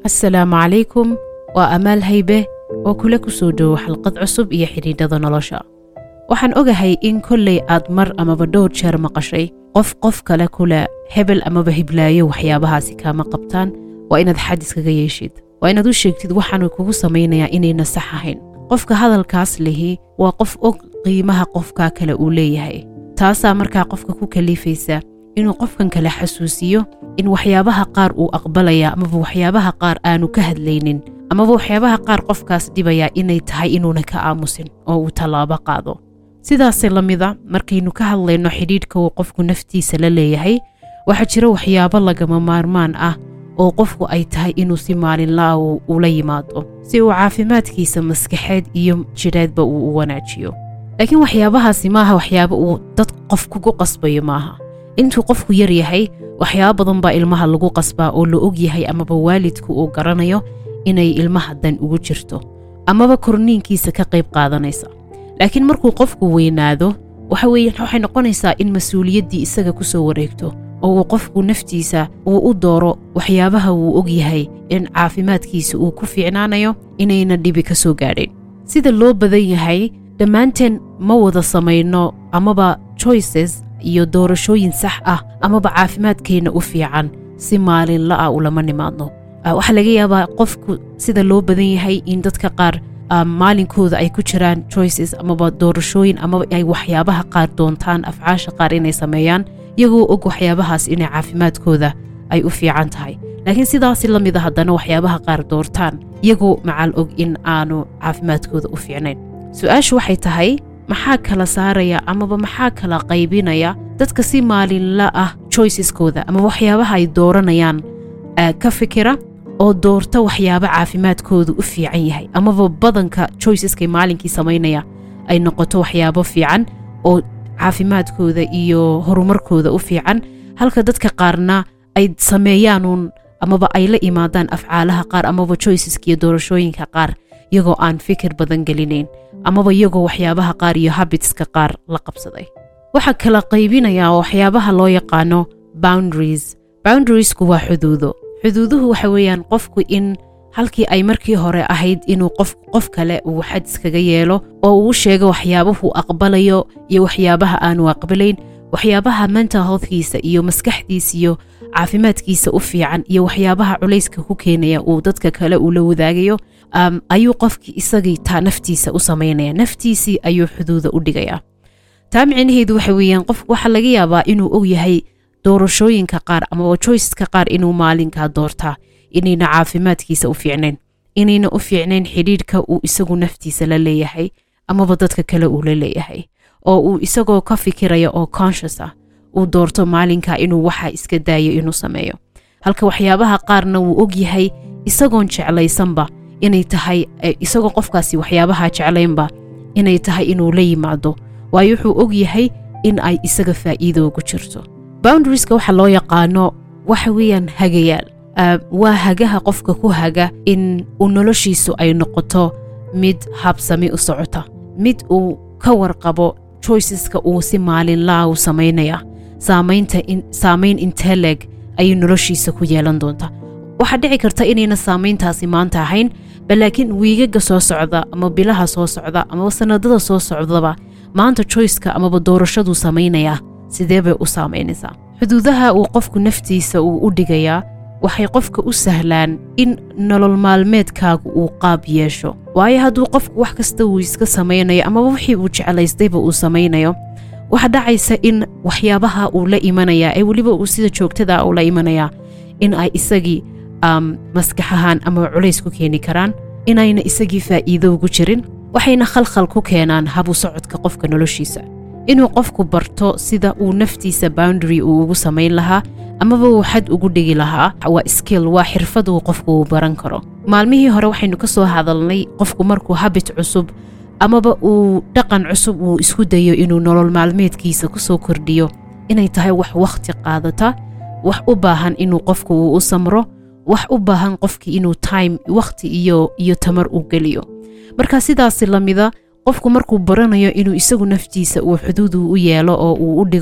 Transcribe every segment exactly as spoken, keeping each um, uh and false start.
السلام عليكم وأمال هيبة وكل كسودو حلقة عصب إيا حديدة نولوشا waxaan ogahay in kullay aad mar amaba dhowr jeer maqashay qof qof kale kula hebel amaba hiblaayo waxyaabahaasi kaama qabtaan waa inaad xadis kaga yeeshid waa inaad u sheegtid waxaanu kugu samaynayaa inayna sax ahayn qofka hadalkaas lihi waa qof og qiimaha qofka kale uu leeyahay taasaa markaa qofka ku kaliifaysa inuu qofkan kale xasuusiyo in waxyaabaha qaar uu aqbalaya amaba waxyaabaha qaar aanu ka hadlaynin amaba waxyaabaha qaar qofkaas dhibaya inay tahay inuuna ka aamusin oo uu tallaabo qaado sidaas la mida markaynu ka hadlayno xidhiidhka uu qofku naftiisa la leeyahay waxa jira waxyaabo lagama maarmaan ah oo qofku ay tahay inuu si maalinla ah ula yimaado si uu caafimaadkiisa maskaxeed iyo jidheedba uu u wanaajiyo laakiin waxyaabahaasi maaha waxyaabo uu dad qof kugu qasbayo maaha intuu qofku yar yahay waxyaabo badan baa ilmaha lagu qasbaa oo la og yahay amaba waalidku uu garanayo inay ilmaha dan ugu jirto amaba korniinkiisa ka qayb qaadanaysa laakiin markuu qofku weynaado waxa weeyaan waxay noqonaysaa in mas'uuliyaddii isaga ku soo wareegto oo uu qofku naftiisa uu u dooro waxyaabaha uu og yahay in caafimaadkiisa uu ku fiicnaanayo inayna dhibi ka soo gaadhin sida loo badan yahay dhammaanteen ma wada samayno amaba choices iyo doorashooyin sax ah amaba caafimaadkeena u fiican si maalinla ah ulama nimaadno waxa laga yaabaa qofku sida loo badan yahay in dadka qaar maalinkooda ay ku jiraan choices amaba doorashooyin amaba ay waxyaabaha qaar doontaan afcaasha qaar inay sameeyaan iyagoo og waxyaabahaas inay caafimaadkooda ay u fiican tahay laakiin sidaasi la mid ah haddana waxyaabaha qaar doortaan iyagoo macal og in aanu caafimaadkooda u fiicnayn su-aashu waxay tahay maxaa kala saaraya amaba maxaa kala qaybinaya dadka si maalinla ah choiceskooda ama waxyaabaha ay dooranayaan ka fikira oo doorta waxyaabo caafimaadkoodu u fiican yahay amaba badanka choiceskay maalinkii samaynaya ay noqoto waxyaabo fiican oo caafimaadkooda iyo horumarkooda u fiican halka dadka qaarna ay sameeyaanuun amaba ay la imaadaan afcaalaha qaar amaba choiceska iyo doorashooyinka qaar iyagoo aan fikir badan gelinayn amaba iyagoo waxyaabaha qaar iyo habitska qaar la qabsaday waxa kala qaybinaya waxyaabaha loo yaqaano boundaries boundariesku waa xuduudo xuduuduhu waxa weeyaan qofku in halkii ay markii hore ahayd inuu qof qof kale uu xadis kaga yeelo oo uu sheego waxyaabahu aqbalayo iyo waxyaabaha aanu aqbalayn waxyaabaha mental healthkiisa iyo maskaxdiisa iyo caafimaadkiisa u fiican iyo waxyaabaha culayska ku keenaya uu dadka kale uu la wadaagayo um, ayuu qofkii isagii taa naftiisa u samaynaya naftiisii ayuu xuduuda u dhigaya taa micnaheedu waxa weeyaan qof waxa laga yaabaa inuu og yahay doorashooyinka qaar amaba choiceska qaar inuu maalinkaa doortaa inayna caafimaadkiisa u fiicnayn inayna u fiicnayn xidhiidhka uu isagu naftiisa la leeyahay amaba dadka kale uu la leeyahay oo uu isagoo ka fikiraya oo conscious ah uu doorto maalinkaa inuu waxa iska daayo inuu sameeyo halka waxyaabaha qaarna wuu og yahay isagoon jeclaysanba inay tahay isagoo qofkaasi waxyaabaha jeclaynba inay tahay inuu la yimaado waayo wuxuu og yahay in ay isaga faa'iido ugu jirto boundarieska waxa loo yaqaano waxa weeyaan hagayaal waa hagaha qofka ku haga in uu noloshiisu ay noqoto mid habsami u socota mid uu ka warqabo choiceska uu si maalinlaa u samaynaya saamaynta in saamayn inteleg ay noloshiisa ku yeelan doonta waxa dhici karta inayna saamayntaasi maanta ahayn balaakiin wiigaga soo socda ama bilaha soo socda ama sanadada soo socdaba maanta choiceka amaba doorashadu samaynaya sidee bay u saamaynaysaa xuduudaha uu qofku naftiisa uu u dhigayaa waxay qofka u sahlaan in nolol maalmeedkaagu uu qaab yeesho waayo hadduu qofku wax kasta uu iska samaynayo amaba wixii uu jeclaystayba uu samaynayo waxa dhacaysa in waxyaabaha uu la imanaya ee weliba uu sida joogtada uu la imanaya in ay isagii um, maskax ahaan ama culays ku keeni karaan inayna isagii faa'iido ugu jirin waxayna khalkhal ku keenaan habu socodka qofka noloshiisa inuu qofku barto sida uu naftiisa boundary uu ugu samayn lahaa amaba uu xad ugu dhigi lahaa waa skill waa xirfad uu qofku uu baran karo maalmihii hore waxaynu ka soo hadalnay qofku markuu habit cusub amaba uu dhaqan cusub uu isku dayo inuu nolol maalmeedkiisa ku soo kordhiyo inay tahay wax waqti qaadata wax u baahan inuu qofku uu u samro wax u baahan qofkii inuu time waqti iyo iyo tamar u geliyo marka sidaas la mida qofku markuu baranayo inuu isagu naftiisa uu xuduud u yeelo oo uu u dhigo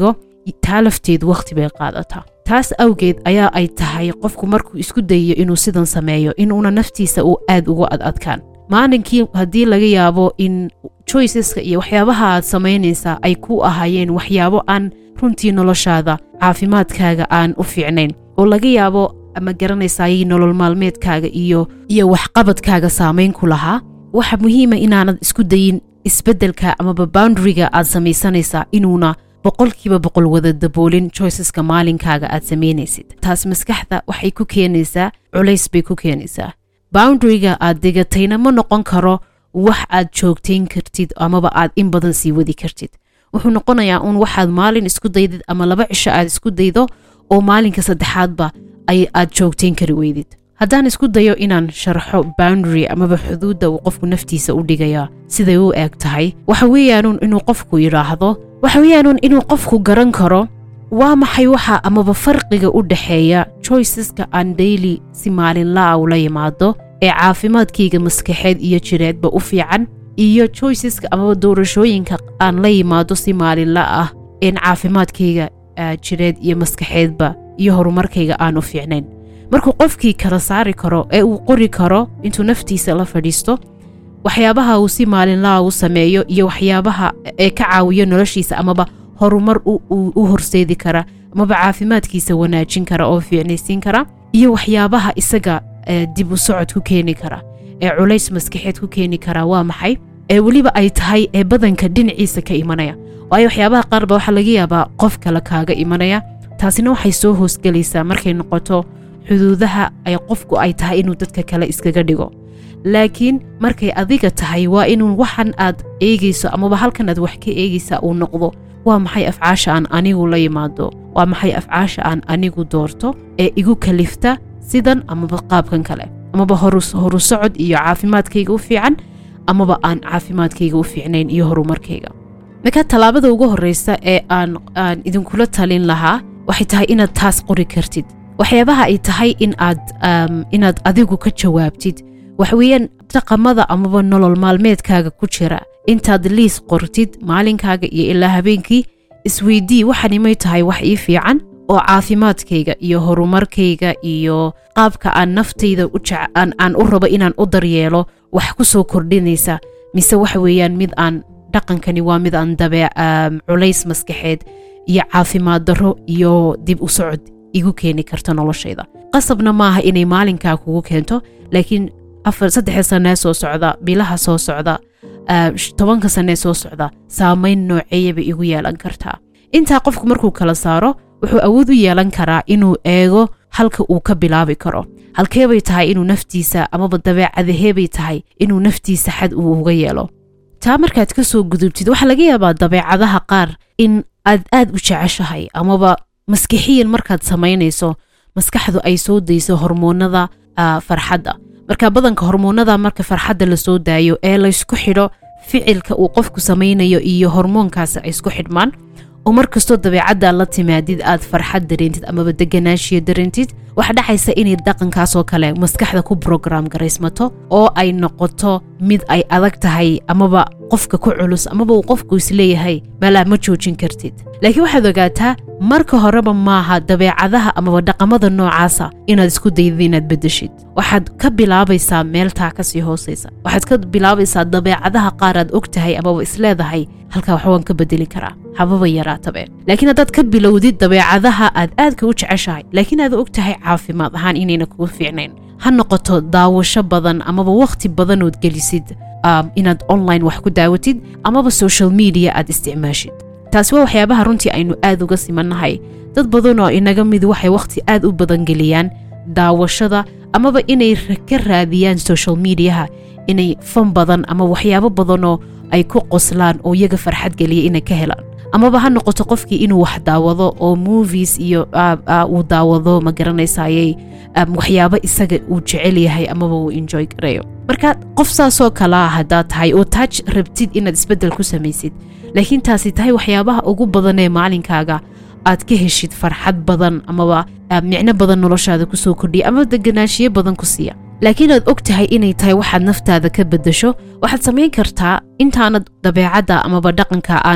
taalafteed waqti bay qaadataa taas awgeed ayaa ay tahay qofku markuu isku dayo inuu sidan sameeyo inuuna naftiisa uu aad ugu adadkaan maalinkii haddii laga yaabo in choiceska iyo waxyaabaha aad samaynaysaa ay ku ahaayeen waxyaabo aan runtii noloshaada caafimaadkaaga aan u fiicnayn oo laga yaabo ama garanaysaayay nolol maalmeedkaaga iyo iyo waxqabadkaaga saamayn ku lahaa waxa muhiima inaanad isku dayin isbeddelka amaba boundaryga aad samaysanaysaa inuuna boqolkiiba boqol wada daboolin choiceska maalinkaaga aad samaynaysid taas maskaxda waxay ku keenaysaa culays bay ku keenaysaa boundaryga aad degatayna ma noqon karo wax aad joogtayn kartid amaba aad in badan sii wadi kartid wuxuu noqonayaa uun waxaad maalin isku daydid ama laba cisho aad isku daydo oo maalinka saddexaadba ay aad joogtayn kari weydid haddaan isku dayo inaan sharxo boundary amaba xuduudda uu qofku naftiisa u dhigayaa siday u eg tahay waxa weeyaanuun inuu qofku yidhaahdo waxa weeyaanuun inuu qofku garan karo waa maxay waxa amaba farqiga u dhaxeeya choiceska aan daily si maalinla'a ula yimaado ee caafimaadkayga maskaxeed iyo jireedba u fiican iyo choiceska amaba doorashooyinka aan la yimaado si maalinla ah een caafimaadkayga jireed iyo maskaxeedba iyo horumarkayga aan u fiicnayn markuu qofkii kala saari karo ee uu qori karo intuu naftiisa la fadhiisto waxyaabaha uu si maalinlaha u sameeyo iyo waxyaabaha ee ka caawiyo noloshiisa amaba horumar u horseedi kara amaba caafimaadkiisa wanaajin kara oo fiicnaysiin kara iyo waxyaabaha isaga dib u socod ku keeni kara ee culays maskaxeed ku keeni kara waa maxay ee weliba ay tahay ee badanka dhinaciisa ka imanaya waayo waxyaabaha qaarba waxaa laga yaabaa qof kale kaaga imanaya taasina waxay soo hoosgelaysaa markay noqoto xuduudaha ay qofku ay tahay inuu dadka kale iskaga dhigo laakiin markay adiga tahay waa inuu waxan aad eegayso amaba halkan aad wax ka eegaysaa uu noqdo waa maxay afcaasha aan anigu la yimaado waa maxay afcaasha aan anigu doorto ee igu kalifta sidan amaba qaabkan kale amaba horu socod iyo caafimaadkayga u fiican amaba aan caafimaadkayga u fiicnayn iyo horumarkayga marka talaabada ugu horeysa ee aan aan idinkula talin lahaa waxay tahay inaad taas qori kartid waxyaabaha ay tahay in aad inaad adigu ka jawaabtid waxweeyaan dhaqamada amaba nolol maalmeedkaaga ku jira intaad liis qortid maalinkaaga iyo ilaa habeenkii isweydii waxani may tahay wax ii fiican oo caafimaadkayga iyo horumarkayga iyo qaabka aan naftayda u aan aan u rabo inaan u daryeelo wax ku soo kordhinaysa mise waxa weeyaan mid aan dhaqankani waa mid aan dabeec culays maskaxeed iyo caafimaad darro iyo dib u socod igu keeni karta noloshayda qasabna maaha inay maalinkaa kugu keento laakiin afar saddex sano soo socda bilaha soo socda tobanka sano soo socda saameyn nooceeyaba igu yeelan kartaa intaa qofku markuu kala saaro wuxuu awood u yeelan karaa inuu eego halka uu ka bilaabi karo halkee bay tahay inuu naftiisa amaba dabeecadahee bay tahay inuu naftiisa xad uu uga yeelo taa markaad ka soo gudubtid waxaa laga yaabaa dabeecadaha qaar in aad aad u jeceshahay amaba maskixiyan markaad samaynayso maskaxdu ay soo dayso hormoonada farxadda marka badanka hormoonada marka farxadda la soo daayo ee la isku xidho ficilka uu qofku samaynayo iyo hormoonkaas ay isku xidhmaan oo markastoo dabeecadda la timaadid aad farxad dareentid amaba deganaanshiya dareentid waxa dhacaysa inay dhaqankaasoo kale maskaxda ku program garaysmato oo ay noqoto mid ay adag tahay amaba qofka ku culus amaba uu qofku isleeyahay malaa ma joojin kartid laakiin waxaad ogaataa marka horeba maaha dabeecadaha amaba dhaqamada noocaasa inaad isku daydo inaad bedeshid waxaad ka bilaabaysaa meeltaa kasii hoosaysa waxaad ka bilaabaysaa dabeecadaha qaar aad og tahay amaba isleedahay halkaa wax waan ka bedeli karaa hababa yaraatabe laakiin haddaad ka bilowdid dabeecadaha aad aadka u jeceshahay laakiin aad og tahay caafimaad ahaan inayna kugu fiicnayn ha noqoto daawasho badan amaba waqti badanood gelisid inaad online wax ku daawatid amaba social media aad isticmaashid taasi waa waxyaabaha runtii aynu aad uga simannahay dad badan oo inaga mid waxay waqti aad u badan geliyaan daawashada amaba inay ka raadiyaan social mediaha inay fan badan ama waxyaabo badanoo ay ku qoslaan oo iyaga farxad geliya inay ka helaan amaba ha noqoto qofkii inuu wax daawado oo movies iyo uu daawado ma garanaysayay waxyaabo isaga uu jecel yahay amaba uu enjoy gareeyo marka qof saasoo kala haddaad tahay oo taaj rabtid inaad isbeddel ku samaysid laakiin taasi tahay waxyaabaha ugu badan ee maalinkaaga aad ka heshid farxad badan amaba micno badan noloshaada ku soo kordhiya ama deganaanshiyo badan ku siiya laakiin aad og tahay inay tahay waxaad naftaada ka beddesho waxaad samayn kartaa intaanad dabeecadda amaba dhaqanka aanad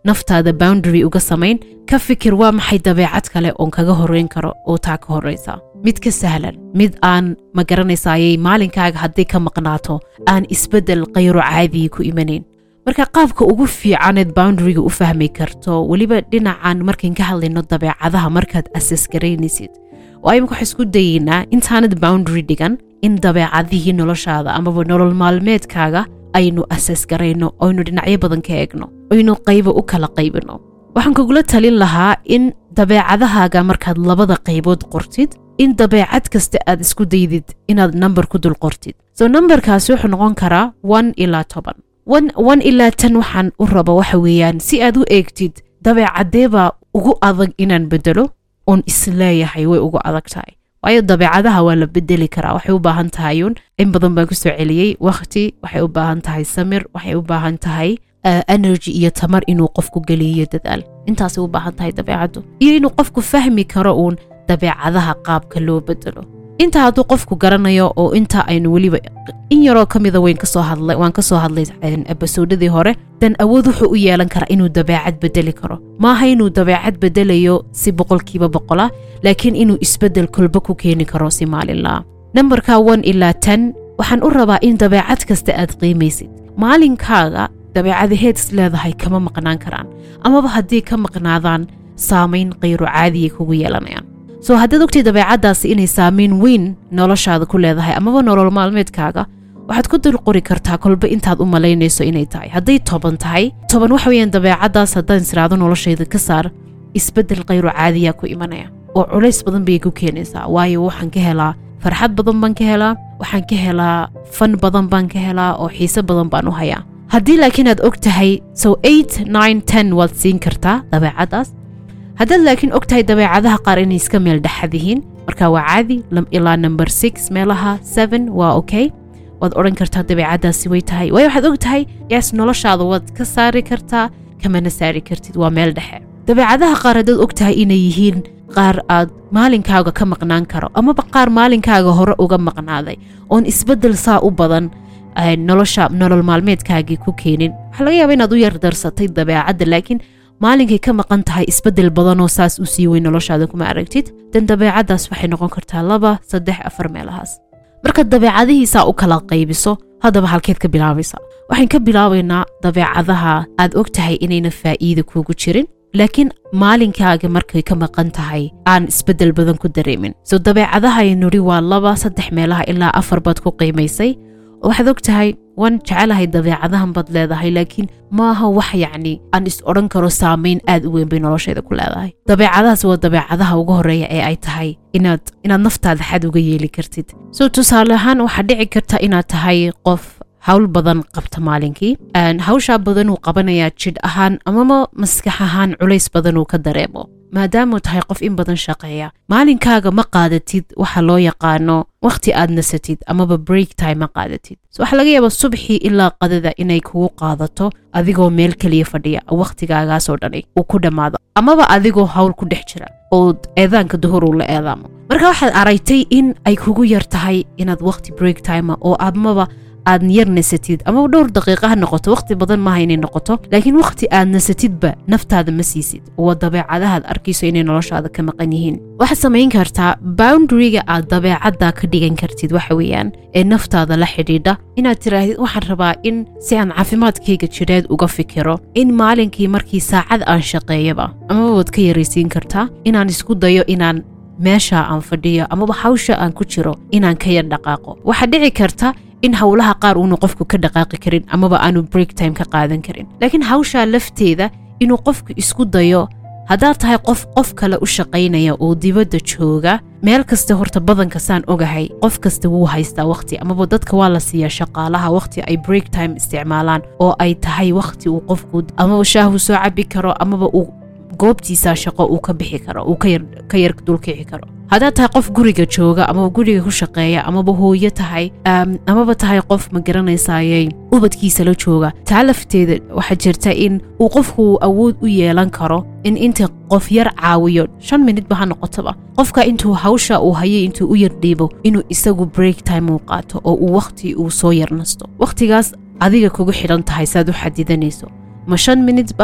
naftaada boundary uga samayn ka fikir waa maxay dabeecad kale oon kaga horeyn karo oo taa ka horeysa mid ka sahlan mid aan ma garanaysayay maalinkaaga haddii ka maqnaato aan isbeddel qayro caadi ku imanayn marka qaabka ugu fiicaneed boundary-ga u fahmi karto weliba dhinacan markaan ka hadlayno dabeecadaha markaad assess garaynaysid waa imika waxaan isku dayeynaa intaanad boundary dhigan in dabeecadihii noloshaada amaba nolol maalmeedkaaga aynu assess garayno oynu dhinacyo badan ka eegno oynu qaybo u kala qaybino waxaan kugula talin lahaa in dabeecadahaaga markaad labada qaybood qortid in dabeecad kasta aad isku daydid inaad number ku dul qortid so numberkaasi wuxuu noqon karaa one ilaa toban one ilaa tan waxaan u raba waxa weeyaan si aad u eegtid dabeecadeebaa ugu adag inaan bedelo oon isleeyahay way ugu adag tahay waayo dabeecadaha waa la bedeli karaa waxay u baahan tahay un in badan baan kusoo celiyey waqti waxay u baahan tahay samir waxay u baahan tahay uh, energy iyo tamar inuu qofku geliyo dadaal intaasay u baahan tahay dabeecaddu iyo inuu qofku fahmi karo uun dabeecadaha qaabka loo bedelo inta hadduu qofku garanayo oo inta aynu weliba in yaroo ka mida wayn kasoo hadlay waan kasoo hadlay ebisoodadii hore dan awood wuxuu u yeelan karaa inuu dabeecad bedeli karo maaha inuu dabeecad bedelayo si boqolkiiba boqola laakiin inuu isbeddel kolba ku keeni karo si maalinlaa numberka one ilaa ten waxaan u rabaa in dabeecad kasta aad qiimaysid maalinkaaga dabeecadaheed is leedahay kama maqnaan karaan amaba haddii ka maqnaadaan saamayn qayro caadiya kugu yeelanayaan soo haddaad ogtay dabeecaddaasi inay saamayn weyn noloshaada ku leedahay amaba nolol maalmeedkaaga waxaad ku dul qori kartaa kolba intaad u malaynayso inay tahay hadday toban tahay toban waxa weeyaan dabeecaddaas haddaan isiraado noloshayda ka saar isbeddel qayro caadiya ku imanaya oo culays badan bay ku keenaysaa waayo waxaan ka helaa farxad badan baan ka helaa waxaan ka helaa fan badan baan ka helaa oo xiise badan baan u hayaa haddii laakiin aad og tahay so eight nine ten waad siin kartaa dabeecaddaas haddaad laakiin og tahay dabeecadaha qaar inay iska meel dhexad yihiin marka waa caadi ilaa number six meelaha seven waa okay waad odhan kartaa dabeecaddaasi way tahay waayo waxaad og tahay yes noloshaada waad ka saari kartaa kamana saari kartid waa meel dhexe dabeecadaha qaar haddaad og tahay inay yihiin qaar aad maalinkaaga ka maqnaan karo amaba qaar maalinkaaga hore uga maqnaaday oon isbeddel saa u badan nolosha nolol maalmeedkaagii ku keenin waxaa laga yaaba inaad u yar darsatay dabeecadda laakiin maalinkay ka maqan tahay isbeddel badanoo saas u sii weyn noloshaada kuma aragtid dan dabeecaddaas waxay noqon kartaa laba saddex afar meelahaas markaad dabeecadihiisaa u kala qaybiso haddaba halkeed ka bilaabaysa waxaan ka bilaabaynaa dabeecadaha aad og tahay inayna faa'iida kuugu jirin laakiin maalinkaaga markay ka maqan tahay aan isbeddel badan ku dareemin so dabeecadahaynuhi waa laba saddex meelaha ilaa afar baad ku qiimaysay oo waxaad og tahay waan jecelahay dabeecadahan baad leedahay laakiin maaha wax yacni aan is odhan karo saamayn aad u weyn bay noloshayda ku leedahay dabeecadahaas waa dabeecadaha ugu horreeya ee ay tahay inaad inaad naftaada xad uga yeeli kartid so tusaale ahaan waxaa dhici karta inaad tahay qof hawl badan qabta maalinkii hawshaa badan uu qabanayaa jidh ahaan amaba maskax ahaan culays badan uu ka dareemo maadaamuu tahay qof in badan shaqeeya maalinkaaga ma qaadatid waxa loo yaqaano wakhti aad nasatid amaba break time ma qaadatid so waxaa laga yaabaa subxii ilaa qadada inay kugu qaadato adigoo meel keliya fadhiya wakhtigaagaasoo dhani uu ku dhammaado amaba adigoo hawl ku dhex jira oo eedaanka duhur uu la eedaamo marka waxaad aragtay in ay kugu yar tahay inaad wakhti break time oo aadmaba aad yar nasatid amaba dhowr daqiiqa ha noqoto wakhti badan maaha inay noqoto laakiin wakhti aad nasatidba naftaada ma siisid oo dabeecadahaad arkayso inay noloshaada ka maqan yihiin waxaad samayn kartaa boundary-ga aad dabeecadda ka dhigan kartid waxa weeyaan ee naftaada la xidhiidha inaad tiraahid waxaan rabaa in si aan caafimaadkayga jidheed uga fikiro in maalinkii markii saacad aan shaqeeyaba amaba waad ka yaraysiin kartaa inaan isku dayo inaan meesha aan fadhiyo amaba hawsha aan ku jiro inaan ka yar dhaqaaqo waxaa dhici karta in hawlaha qaar uunu qofku ka dhaqaaqi karin amaba aanu break time ka qaadan karin laakiin hawshaa lafteeda inuu qofku isku dayo haddaad tahay qof qof kale u shaqaynaya oo dibadda jooga meel kasta horta badanka saan ogahay qof kasta wuu haystaa wakhti amaba dadka waa la siiyaa shaqaalaha wakhti ay break time isticmaalaan oo ay tahay wakhti uu qofku amaba shaahu soo cabi karo amaba uu goobtiisa shaqo uu ka bixi karo uu ka yar ka yar dulkici karo haddaad tahay qof guriga jooga amaba guriga ku shaqeeya amaba hooyo tahay amaba tahay qof ma garanaysayay ubadkiisa la jooga taa lafteeda waxaa jirta in uu qofku awood u yeelan karo in inta qof yar caawiyo shan minidba ha noqotoba qofka intuu hawsha uu hayay intuu u yar dhiibo inuu isagu break time uu qaato oo uu wakhti uu soo yar nasto wakhtigaas adiga kugu xidhan tahay saad u xadidanayso ma shan minidba ma toban minid ma labaatan minid ma saddex daqiiqo ma afar daqiiqo ma lix daqiiqo ma toddoba daqiiqo ma sideed daqiiqo ma sagaal daqiiqo ma toddoba daqiiqo ma sideed daqiiqo ma sagaal daqiiqo ma toddoba daqiiqo ma lix daqiiqo ma shan daqiiqo ma afar daqiiqo ma saddex daqiiqo ma laba daqiiqo ma saddex daqiiqo ma afar daqiiqo ma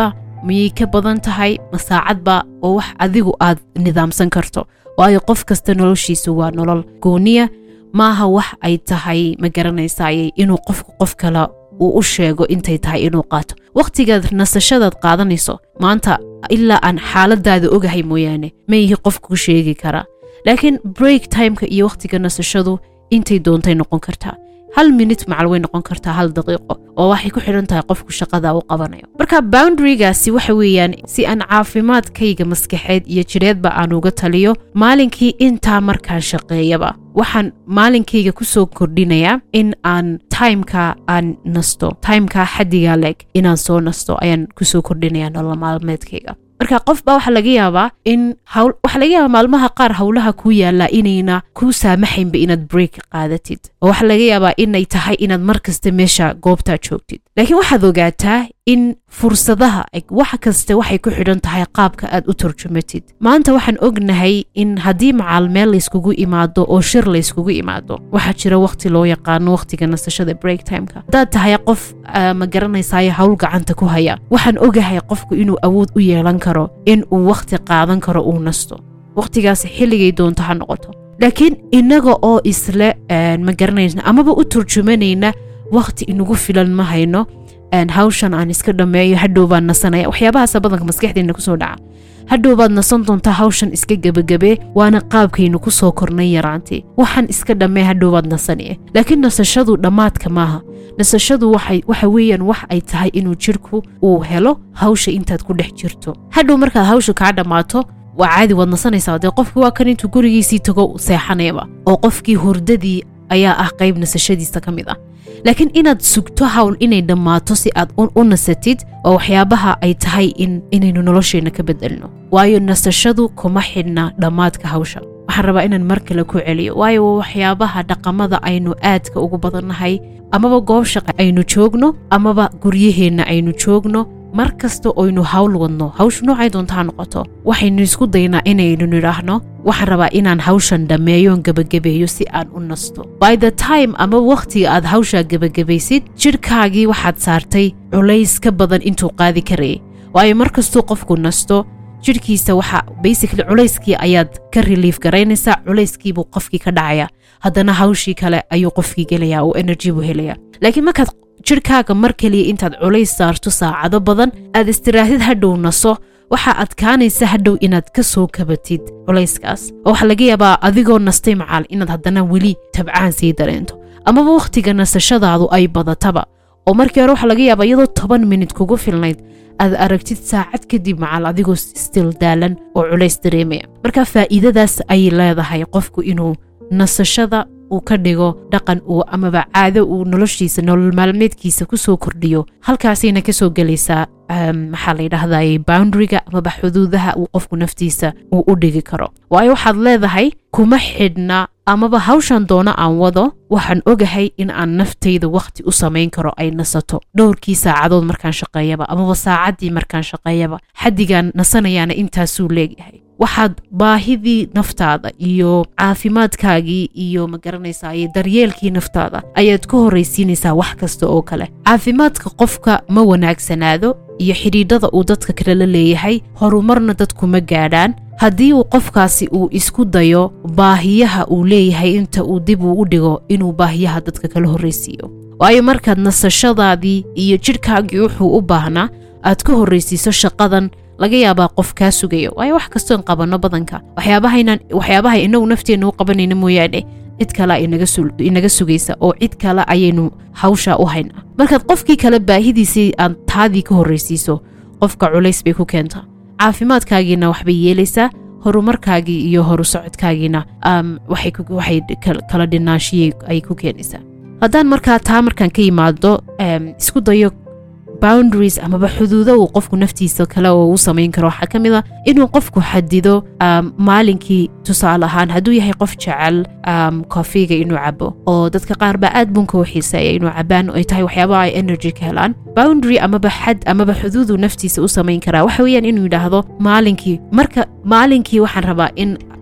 miyay ka badan tahay ma saacadba oo wax adigu aad nidaamsan karto waayo qof kasta noloshiisu waa nolol gooniya maaha wax ay tahay ma garanaysay inuu qof qof kale uu u sheego intay tahay inuu qaato waqtigaad nasashadaad qaadanayso maanta ilaa aan xaaladaada ogahay mooyaane ma yihi qofku sheegi kara laakiin break timeka iyo waqtiga nasashadu intay doontay noqon kartaa hal minute macal way noqon kartaa hal daqiiqo oo waxay ku xidhan tahay qofku shaqada uu qabanayo marka boundarygaasi waxa weeyaan si aan caafimaadkayga maskaxeed iyo jireedba aan uga taliyo maalinkii intaa markaan shaqeeyaba waxaan maalinkayga ku soo kordhinayaa in aan timeka aan nasto timeka xaddiga leeg inaan soo nasto ayaan ku soo kordhinayaa nolol maalmeedkayga marka qof baa waxa laga yaabaa in hawl waxa laga yaabaa maalmaha qaar hawlaha ku yaala inayna ku saamaxaynba inaad break qaadatid oo waxa laga yaabaa inay tahay inaad markasta meesha goobta joogtid laakiin waxaad ogaataa in fursadaha wax kasta waxay ku xidhan tahay qaabka aad u turjumatid maanta waxaan ognahay in haddii macaal meel la iskugu imaado oo shir la iskugu imaado waxaa jira waqti loo yaqaano waqtiga nasashada break timeka haddaad tahay qof ma garanaysaay hawl gacanta ku haya waxaan ogahay qofku inuu awood u yeelan karo in uu waqti qaadan karo uu nasto waqtigaas xilligay doonto ha noqoto laakiin inaga oo isle ma garanayna amaba u turjumanayna waqti inagu filan ma hayno hawshan aan iska dhameeyo hadhow baan nasanaya waxyaabahaas badanka maskaxdeena kusoo dhaca hadhow baad nasan doontaa hawshan iska gabagabe waana qaabkaynu ku soo kornay yaraantii waxaan iska dhamee hadhow baad nasanaya laakiin nasashadu dhammaadka maaha nasashadu waxay waxa weeyaan wax ay tahay inuu jirku uu helo hawsha intaad ku dhex jirto hadhow markaad hawsha kaa dhammaato waa caadi waad nasanaysaa dee qofki waa kan intuu gurigiisii tago seexanayaba oo qofkii hurdadii ayaa ah qayb nasashadiisa ka mid ah laakiin inaad sugto hawl inay dhammaato si aad u nasatid oo waxyaabaha ay tahay in inaynu nolosheena ka bedelno waayo nasashadu kuma xidhna dhammaadka hawsha waxaan rabaa inaan mar kale ku celiyo waayo waxyaabaha dhaqamada aynu aadka ugu badannahay amaba goob shaqa aynu joogno amaba guryaheenna aynu joogno mar kasta oynu hawl wadno hawshu noocay doonta ha noqoto waxaynu isku daynaa inaynu nidhaahno waxaan rabaa inaan hawshan dhammeeyoon gabagabeeyo si aan u nasto by the time ama waqtiga aad hawshaa gabagabaysid jirhkaagii waxaad saartay culays ka badan intuu qaadi karayay waayo mar kastuu qofku nasto jirhkiisa waxa basically culayskii ayaad ka relief garaynaysaa culayskiibuu qofkii ka dhacaya haddana hawshii kale ayuu qofkii gelayaa oo energy buu helayaa laakiin markaad jirhkaaga mar kaliya intaad culays saarto saacado badan aad istiraahid hadhow naso waxaa adkaanaysa hadhow inaad ka soo kabatid culayskaas oo waxa laga yaabaa adigoo nastay macaal inaad haddana weli tabcaan sii dareento amaba waqtiga nasashadaadu ay badataba oo markii hore waxa laga yaabaa iyadoo toban minute kugu filnayd aad aragtid saacad kadib macaal adigoo still daalan oo culays dareemaya marka faa'iidadaas ay leedahay qofku inuu nasashada uu ka dhigo dhaqan uu amaba caado uu noloshiisa nolol maalmeedkiisa ku soo kordhiyo halkaasayna ka soo gelaysaa maxaa la yidhaahdaa boundaryga amaba xuduudaha uu qofku naftiisa uu u dhigi karo waayo waxaad leedahay kuma xidhna amaba hawshan doono aan wado waxaan ogahay in aan naftayda waqti u samayn karo ay nasato dhowrkii saacadood markaan shaqeeyaba amaba saacaddii markaan shaqeeyaba xaddigaan nasanayaana intaasuu leegyahay waxaad baahidii naftaada iyo caafimaadkaagii iyo ma garanaysaa iyo daryeelkii naftaada ayaad ka horraysiinaysaa wax kasta oo kale caafimaadka qofka ma wanaagsanaado iyo xidhiidhada uu dadka kale la leeyahay horumarna dadku ma gaadhaan haddii uu qofkaasi uu isku dayo baahiyaha uu leeyahay inta uu dib uu u dhigo inuu baahiyaha dadka kala horraysiiyo waayo markaad nasashadaadii iyo jidhkaagii wuxuu u baahnaa aad ka horraysiiso shaqadan laga yaabaa qof kaa sugayo waayo wax kastoon qabanno badanka waxyaabahaynaan waxyaabaha inagu nafteenna u qabanayna mooyaane cid kale inaga inaga sugaysa oo cid kale ayaynu hawshaa u haynaa markaad qofkii kale baahidiisii aad taadii ka horraysiiso qofka culays bay ku keentaa caafimaadkaagiina waxbay yeelaysaa horumarkaagii iyo horu socodkaagiina waxay waxay kala dhinaashiyay ay ku keenaysaa haddaan markaa taa markaan ka yimaado isku dayo boundaries amaba xuduudo uu qofku naftiisa kale oo u samayn karo waxaa ka mid a inuu qofku xadido maalinkii tusaale ahaan hadduu yahay qof jecel koofiga inuu cabo oo dadka qaar baa aad bunka u xiiseeya inuu cabaan ay tahay waxyaabaha ay energy ka helaan boundary amaba xad amaba xuduudu naftiisa u samayn karaa waxa weeyaan inuu yidhaahdo maalinkii marka maalinkii waxaan rabaa in aan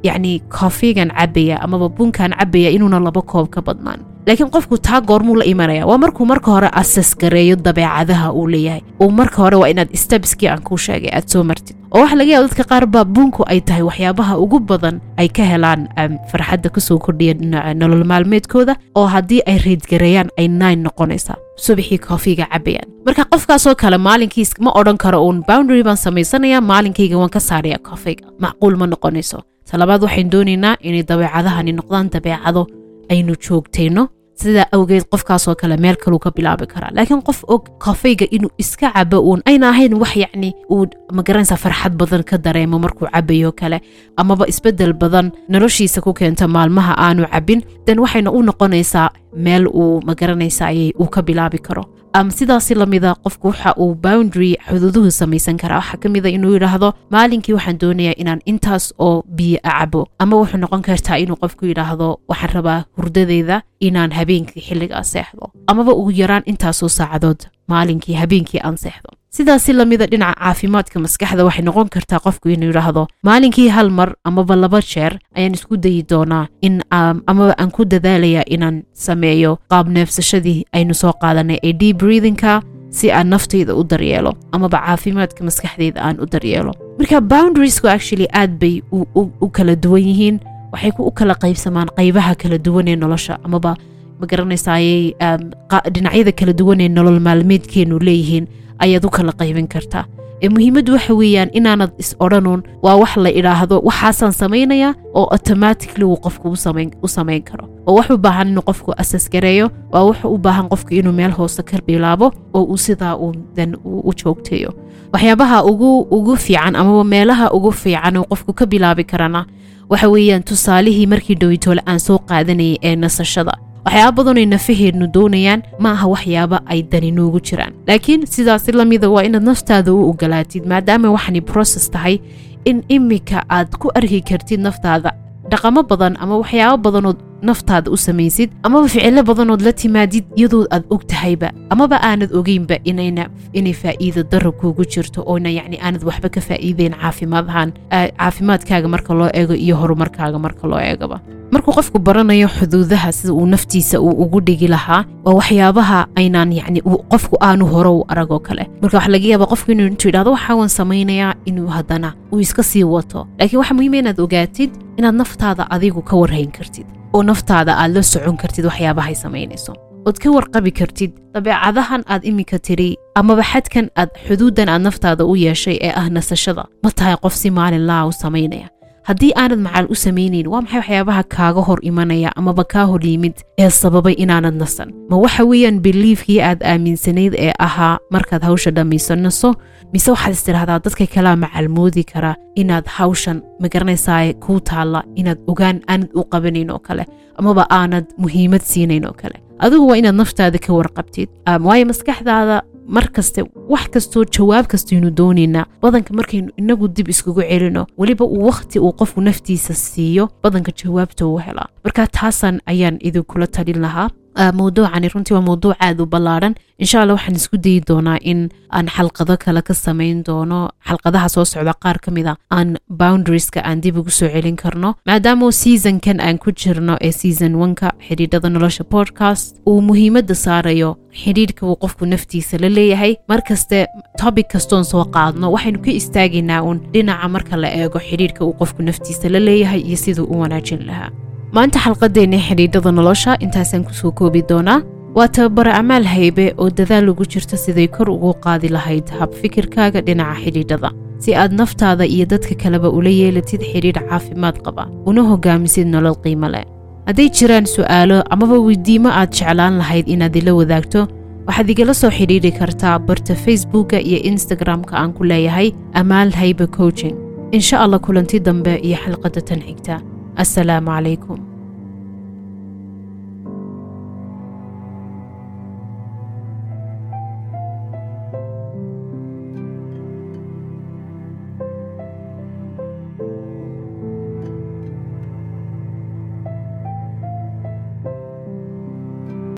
يعني كافيغان عبية أما بونكان عبية إنونا لبا كوب كبدنان لكن qofku taa goormuu la imanaya waa markuu marka hore assess gareeyo dabeecadaha uu leeyahay oo marka hore waa inaad stepski aan ku sheegay aad soo martid oo wax laga yaabo dadka qaar baa bunku ay tahay waxyaabaha ugu badan ay ka helaan farxadda ku soo kordhiya nolol maalmeedkooda oo haddii ay reed gareeyaan ay nine noqonaysaa subaxii koofiga cabayaan marka qofkaas oo kale maalinkiis ma odhan karo uun boundary baan samaysanaya maalinkayga waan ka saaraya koofiga macquul ma noqonayso talabaad waxaan doonaynaa inay dabeecadahani noqdaan dabeecado aynu joogtayno sida awgeed qofkaas oo kale meel kale uu ka bilaabi karaa laakiin qof og kafeega inuu iska cabo uun ayna ahayn wax yacni uu magaranaysa farxad badan ka dareemo markuu cabayo kale amaba isbedel badan noloshiisa ku keenta maalmaha aanu cabin dan waxayna u noqonaysaa meel uu magaranaysa ayay uu ka bilaabi karo am sidaas lamida qofku waxa uu boundary xuduuduhu samaysan karaa waxa kamida inuu yiraahdo maalinkii waxaan doonayaa inaan intaas oo biyo cabo ama wuxuu noqon kartaa inuu qofku yiraahdo waxaan rabaa hurdadeyda inaan habeenkii xilliga seexdo amaba ugu yaraan intaas oo saacadood maalinkii habeenkii aan seexdo sidaas lamida dhinaca caafimaadka maskaxda waxay noqon kartaa qofku inuu yiraahdo maalinkii hal mar amaba laba jeer ayaan isku dayi doonaa in amaba aan ku dadaalaya inaan sameeyo qaab neefsashadii aynu soo qaadanay ee deep breathingka si aan naftayda u daryeelo amaba caafimaadka maskaxdayda aan u daryeelo marka boundariesku actually aad bay u kala duwan yihiin waxay ku kala qaybsamaan qaybaha kala duwan ee nolosha amaba magaranaysaayay dhinacyada kala duwan ee nolol maalmeedkeenu leeyihiin ayaad u kala qaybin kartaa ee muhiimaddu waxa weeyaan inaanad is odhanuun waa wax la idhaahdo waxaasaan samaynayaa oo automatically uu qofku u samayn u samayn karo oo wax u baahan inuu qofku assess gareeyo waa wax u baahan qofku inuu meel hoose ka bilaabo oo uu sidaa uu dan u joogteeyo waxyaabaha ugu ugu fiican ama meelaha ugu fiican oo qofku ka bilaabi karana waxa weeyaan tusaalihii markii dhawitoole aan soo qaadanayay ee nasashada waxyaabo badan ay nafaheednu doonayaan ma aha waxyaabo ay dani noogu jiraan laakiin sidaas lamida waa inaad naftaada u ogolaatid maadaama waxani process tahay in imika aad ku arki kartid naftaada dhaqamo badan ama waxyaabo badanood naftaada u samaysid amaba ficilo badanood la timaadid iyadoo aad og tahayba amaba aanad ogeynba inayna inay faa'iido daro kuugu jirto oona yacni aanad waxba ka faa'iideyn caafimaadahan caafimaadkaaga marka loo eego iyo horumarkaaga marka loo eegaba markuu qofku baranayo xuduudaha sida uu naftiisa uu ugu dhigi lahaa waa waxyaabaha aynaan yacni qofku aanu hore u arago kale marka waxa laga yaabaa qofku inuu intuu yidhaahdo waxaa waan samaynayaa inuu haddana uu iska sii wato laakiin waxa muhiim inaad ogaatid inaad naftaada adigu ka warhayn kartid oo naftaada aad la socon kartid waxyaabahay samaynayso ood ka warqabi kartid dabeecadahan aad imika tiri amaba xadkan aad xuduudan aad naftaada u yeeshay ee ah nasashada ma tahay qof si maalin laa u samaynaya haddii aanad macal u samaynayn waa maxay waxyaabaha kaaga hor imanaya amaba kaa hor yimid ee sababay inaanad nasan ma waxa weeyaan beliefkii aad aaminsanayd ee ahaa markaad hawsha dhammaysanaso mise waxaad istiraahdaa dadka kalaa macalmoodi kara inaad hawshan magaranaysaa kuu taalla inaad ogaan aanad u qabanayn oo kale amaba aanad muhiimad siinayn oo kale adigu waa inaad naftaada ka warqabtid waayo maskaxdaada markaste wax kastoo jawaab kastaynu doonaynaa badanka markaynu inagu dib iskugu celino weliba uu wakhti uu qofku naftiisa siiyo badanka jawaabta uu helaa marka taasan ayaan idinkula talin lahaa mawduucani runtii waa mawduuc aad u ballaaran insha Allah waxaan isku dayi doonaa in aan xalqado kale ka samayn doono xalqadaha soo socda qaar ka mid ah aan boundarieska aan dib ugu soo celin karno maadaama seasonkan aan ku jirno ee season one-ka xidhiidhada nolosha podcast uu muhiimadda saarayo xidhiidhka uu qofku naftiisa la leeyahay markaste topic kastoon soo qaadno waxaynu ka istaagaynaa uun dhinaca marka la eego xidhiidhka uu qofku naftiisa la leeyahay iyo siduu u wanaajin lahaa maanta xalqadeena xidhiidhada nolosha intaasaan ku soo koobi doonaa waa tababaro Amaal Haybe oo dadaal ugu jirta siday kor ugu qaadi lahayd hab fikirkaaga dhinaca xidhiidhada si aad naftaada iyo dadka kaleba ula yeelatid xidhiidh caafimaad qaba una hogaamisid nolol qiimo leh hadday jiraan su'aalo amaba weydiimo aad jeclaan lahayd inaad ila wadaagto waxaad igala soo xidhiidhi kartaa barta Facebooka iyo Instagramka aan ku leeyahay Amaal Haybe Coaching insha Allah kulanti dambe iyo xalqada tan xigta السلام عليكم.